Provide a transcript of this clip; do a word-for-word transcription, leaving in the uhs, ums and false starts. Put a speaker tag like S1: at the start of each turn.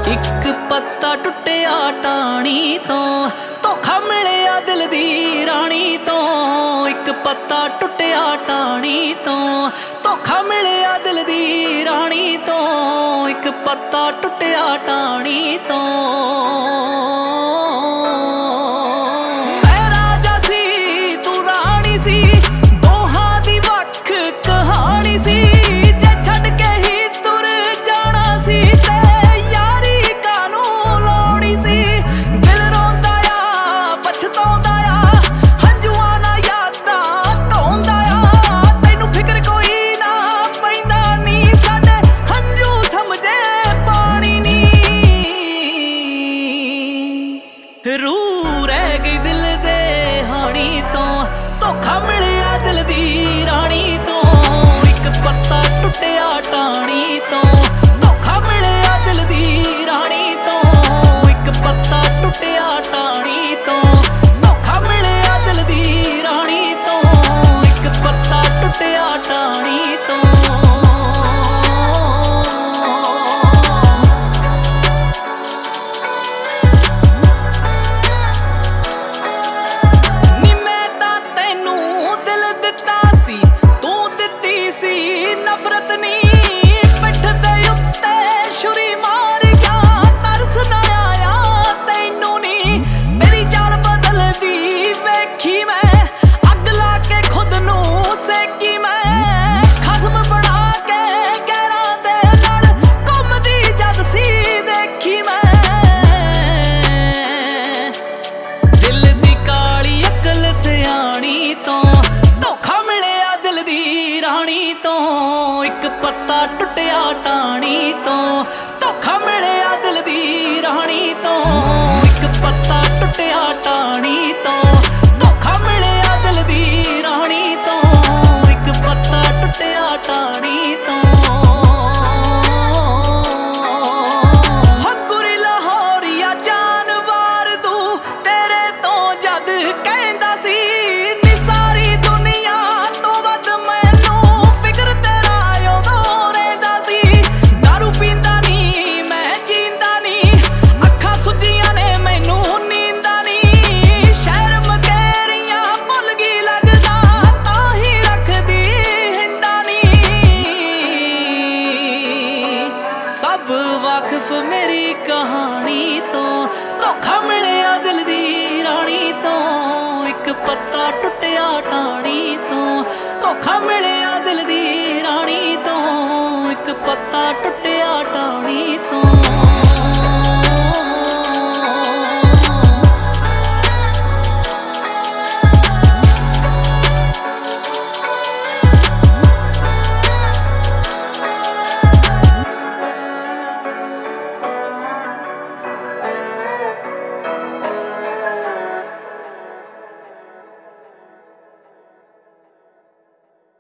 S1: एक पत्ता टुटिया टाणी तो धोखा मिलिया दिल दी राणी तो। एक पत्ता टुटिया टाणी तो धोखा मिलिया दिल दी राणी तो। एक पत्ता टुटिया टाणी तो। मैं राजा सी तू राणी सी, दोहां दी वख कहानी सी। जे छड्ड के ही तुर जाना सी ते यारी कानू लाउणी सी। दिल रोंदा आ पछताउंदा आ, हंजुआं नाल यादां धोंदा आ। तैनू फिकर कोई ना पैंदा नी, साडे हंजू समझे पानी नी। रूह रह गई दिल दे हानी तो धोखा मिलिया दिल दी राणी तो। एक पत्ता टुटिया टाणी तो धोखा मिलिया दिल दी राणी तो। एक पत्ता टुटिया टाणी तो धोखा मिलिया दिल दी राणी तो। एक पत्ता टुटिया टाणी तो। नी मैं तां तैनू दिल दिता सी, तू दित्ती सी नफरत नी। पिठ दे उत्ते छुरी मार गया, तरस ना आया तैनू नी। तेरी चाल बदलदी वेखी मैं, अग ला के खुद नू सेकी मैं। खसम बना के गैरां दे नाल घुमदी जद सी देखी मैं। दिल दी काली अकल सियाणी तो धोखा मिलिया दिल दी राणी तो। एक पत्ता टुटिया टाणी तो धोखा मिलिया दिल दी राणी तो। एक पत्ता टुटिया टाणी तो धोखा मिलिया दिल दी राणी तो। एक पत्ता टुटिया टाणी तो। हकुरी लाहौरिया जानवर तू तेरे तो जद कहंदा सी। नी सारी दुनिया तो वध मैनू फिकर तेरा उदों रहिंदा सी। दारू पींदा नी मैं जींदा नी, अखां सुजियां ने मैनू नींदा नी। शहर मकेरियां भुल गई लगदा, तां ही रखदी हिंडा नी। सब वाकिफ मेरी कहानी तो धोखा मिलिया दिल दी राणी तो। एक पत्ता टुटिया टाणी तो धोखा मिलिया दिल दी राणी तो। एक पत्ता टुटिया टाणी